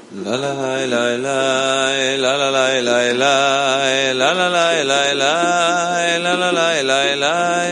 La la la la la la la la la la la la la la la la la la la la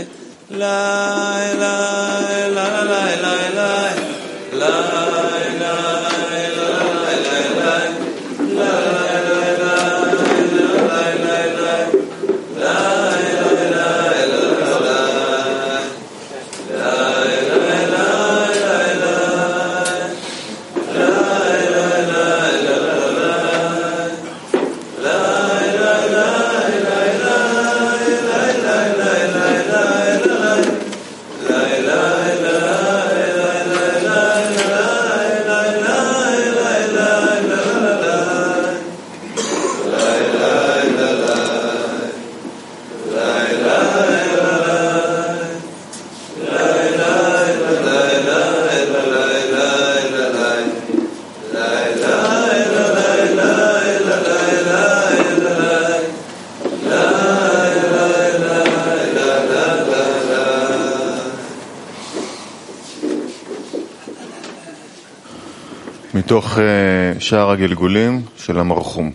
מתוך שער הגלגולים של המרחום.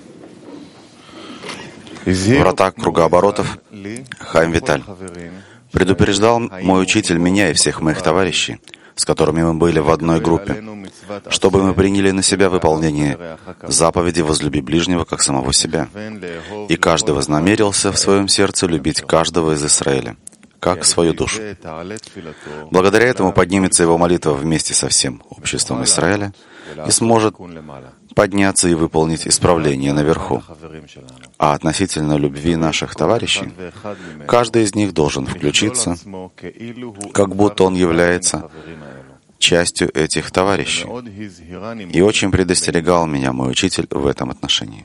Врата кругооборотов, Хаим Виталь. Предупреждал мой учитель меня и всех моих товарищей, с которыми мы были в одной группе, чтобы мы приняли на себя выполнение заповеди «Возлюби ближнего, как самого себя». И каждый вознамерился в своем сердце любить каждого из Израиля, как свою душу. Благодаря этому поднимется его молитва вместе со всем обществом Израиля и сможет подняться и выполнить исправление наверху. А относительно любви наших товарищей, каждый из них должен включиться, как будто он является частью этих товарищей. И очень предостерегал меня мой учитель в этом отношении.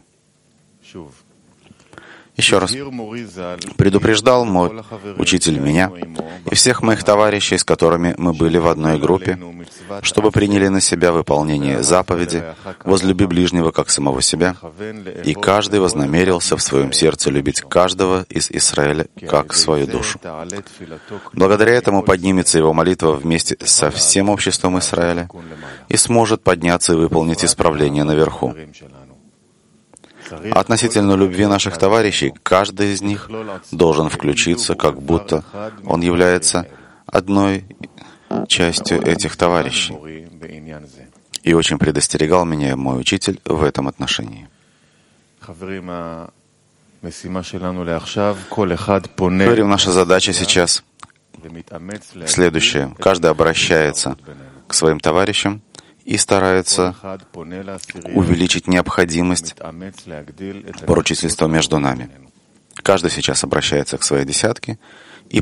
Еще раз, предупреждал мой учитель меня и всех моих товарищей, с которыми мы были в одной группе, чтобы приняли на себя выполнение заповеди «Возлюби ближнего, как самого себя», и каждый вознамерился в своем сердце любить каждого из Израиля, как свою душу. Благодаря этому поднимется его молитва вместе со всем обществом Израиля и сможет подняться и выполнить исправление наверху. Относительно любви наших товарищей, каждый из них должен включиться, как будто он является одной частью этих товарищей. И очень предостерегал меня мой учитель в этом отношении. Говорим, наша задача сейчас следующая. Каждый обращается к своим товарищам и старается увеличить необходимость поручительства между нами. Каждый сейчас обращается к своей десятке и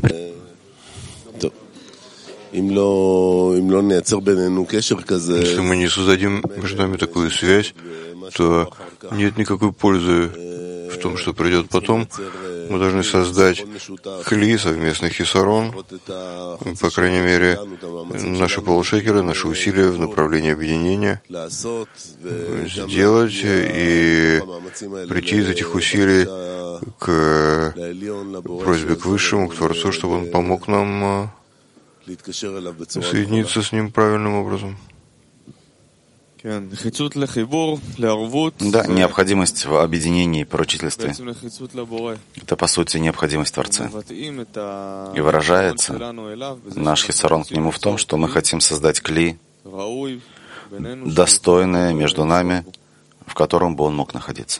Если мы не создадим между нами такую связь, то нет никакой пользы в том, что придет потом. Мы должны создать кли, совместный хисарон, по крайней мере, наши полушекеры, наши усилия в направлении объединения, сделать и прийти из этих усилий к просьбе к Высшему, к Творцу, чтобы Он помог нам соединиться с Ним правильным образом. Да, необходимость в объединении и поручительстве — это, по сути, необходимость Творца. И выражается наш хисарон к Нему в том, что мы хотим создать кли, достойное между нами, в котором бы Он мог находиться.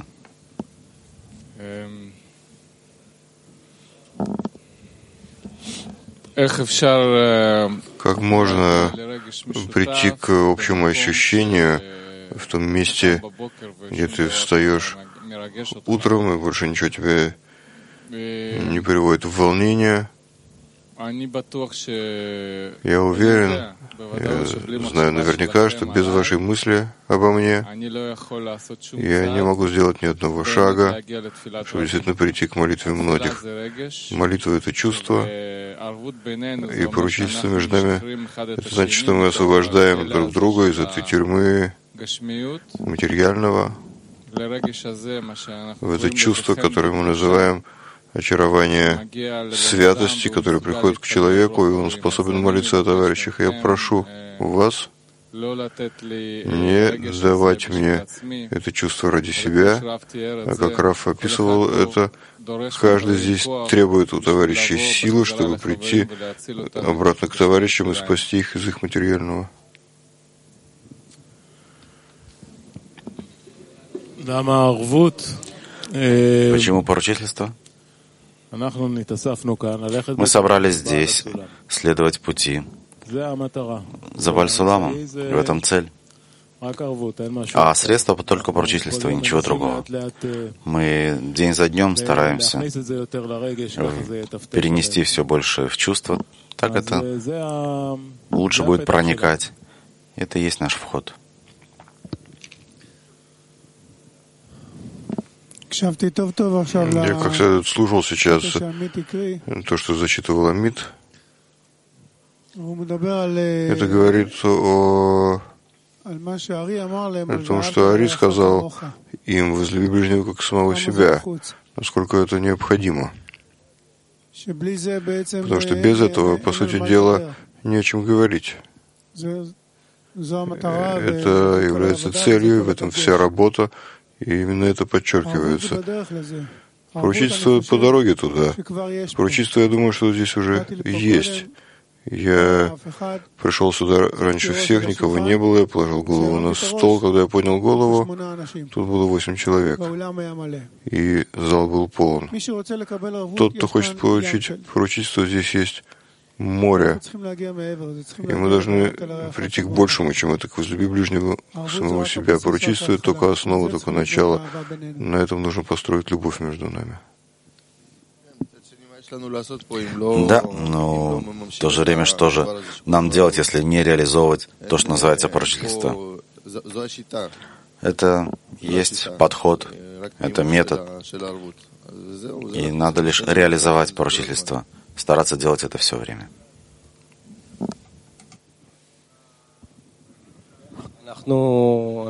Как можно прийти к общему ощущению в том месте, где ты встаешь утром, и больше ничего тебя не приводит в волнение? Я уверен, я знаю наверняка, что без вашей мысли обо мне я не могу сделать ни одного шага, чтобы действительно прийти к молитве многих. Молитва — это чувство, и поручительство между нами — это значит, что мы освобождаем друг друга из этой тюрьмы материального в это чувство, которое мы называем очарование святости, которое приходит к человеку, и он способен молиться о товарищах. Я прошу вас не давать мне это чувство ради себя, а как Раф описывал это, каждый здесь требует у товарищей силы, чтобы прийти обратно к товарищам и спасти их из их материального. Почему поручительство? Мы собрались здесь следовать пути за Бальсуламом, и в этом цель. А средства только поручительство, и ничего другого. Мы день за днем стараемся перенести все больше в чувство, так это лучше будет проникать. Это и есть наш вход. Я как следует слушал сейчас то, что зачитывал Амит. Это говорит о том, что Ари сказал им: возлюби ближнего как самого себя, насколько это необходимо. Потому что без этого, по сути дела, не о чем говорить. Это является целью, в этом вся работа, и именно это подчеркивается. Поручительство по дороге туда. Поручительство, я думаю, что здесь уже есть. Я пришел сюда раньше всех, никого не было, я положил голову на стол. Когда я поднял голову, тут было 8 человек, и зал был полон. Тот, кто хочет получить поручительство, здесь есть море, и мы должны прийти к большему, чем это, к возлюби ближнего самого себя. Поручительство — это только основа, только начало. На этом нужно построить любовь между нами. Да, но в то же время что же нам делать, если не реализовывать то, что называется поручительство? Это есть подход, это метод, и надо лишь реализовать поручительство, стараться делать это все время. Мы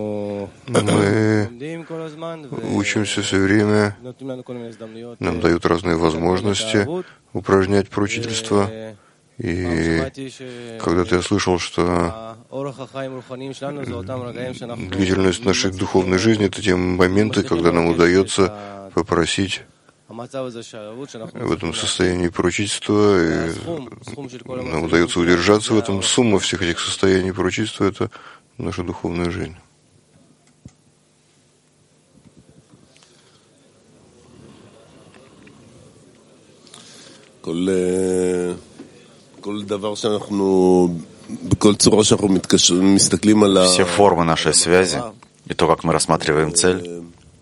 учимся все время, нам дают разные возможности упражнять поручительство. И когда-то я слышал, что длительность нашей духовной жизни — это те моменты, когда нам удается попросить в этом состоянии поручительства, и нам удается удержаться в этом. Сумма всех этих состояний поручительства — это наша духовная жизнь. Все формы нашей связи и то, как мы рассматриваем цель,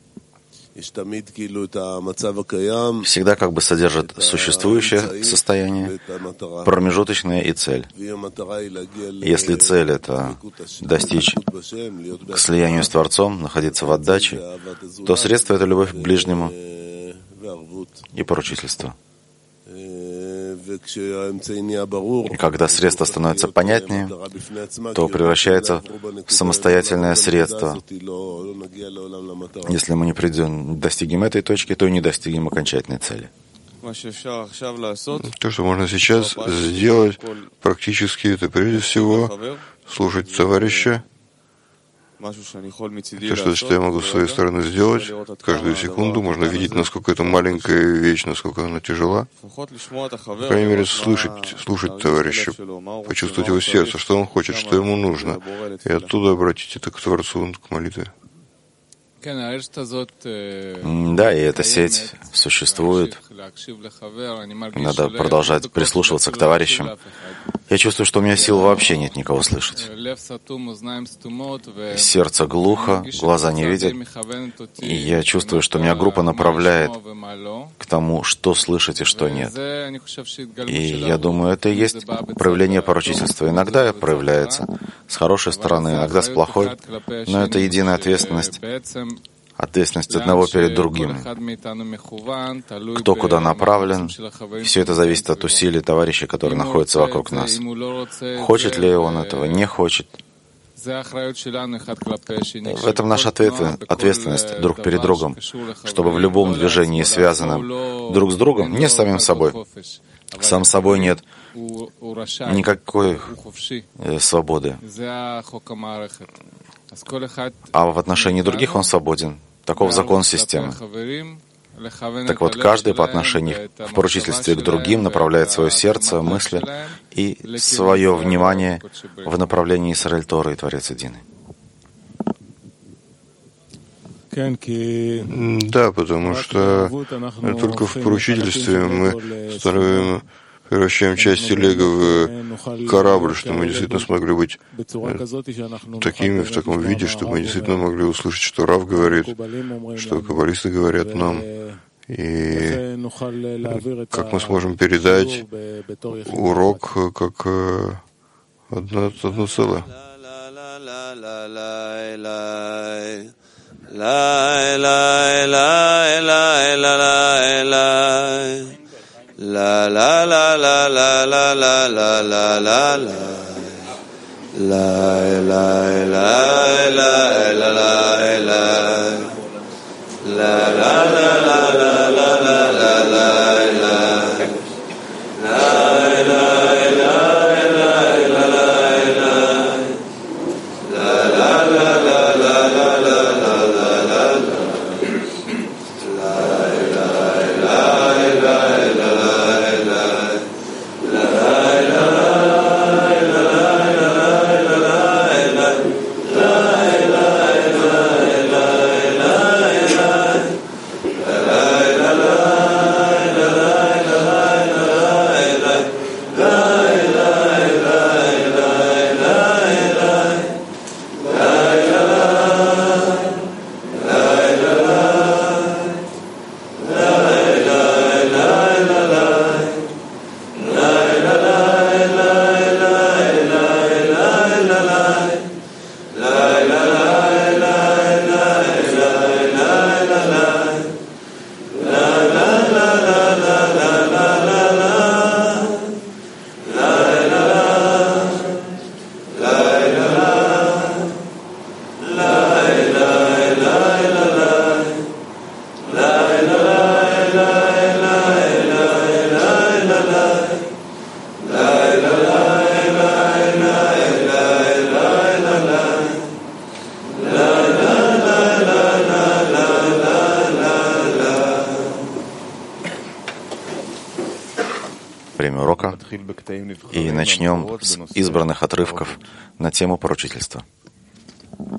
всегда как бы содержит существующее состояние, промежуточное и цель. Если цель — это достичь к слиянию с Творцом, находиться в отдаче, то средство — это любовь к ближнему и поручительство. И когда средство становится понятнее, то превращается в самостоятельное средство. Если мы не достигнем этой точки, то и не достигнем окончательной цели. То, что можно сейчас сделать практически, это прежде всего слушать товарища. Это что я могу с своей стороны сделать. Каждую секунду можно видеть, насколько это маленькая вещь, насколько она тяжела. По крайней мере, слушать товарища, почувствовать его сердце, что он хочет, что ему нужно, и оттуда обратить это к Творцу, к молитве. Да, и эта сеть существует. Надо продолжать прислушиваться к товарищам. Я чувствую, что у меня сил вообще нет никого слышать. Сердце глухо, глаза не видят. И я чувствую, что меня группа направляет к тому, что слышать и что нет. И я думаю, это и есть проявление поручительства. Иногда проявляется с хорошей стороны, иногда с плохой, но это единая ответственность. Ответственность одного перед другим. Кто куда направлен, все это зависит от усилий товарищей, которые находятся вокруг нас. Хочет ли он этого, не хочет. В этом наша ответственность друг перед другом, чтобы в любом движении, связанном друг с другом, не с самим собой, Сам собой нет никакой свободы. А в отношении других он свободен. Таков закон системы. Так вот, каждый по отношению в поручительстве к другим направляет свое сердце, мысли и свое внимание в направлении Исраэль Торы и Творец Единый. Да, потому что только в поручительстве мы превращаем часть телега в корабль, что мы действительно смогли быть такими, в таком виде, чтобы мы действительно могли услышать, что Рав говорит, что каббалисты говорят нам, и как мы сможем передать урок как одно целое. La la la la la la la la la la la la la la la Время урока, и начнем с избранных отрывков на тему поручительства.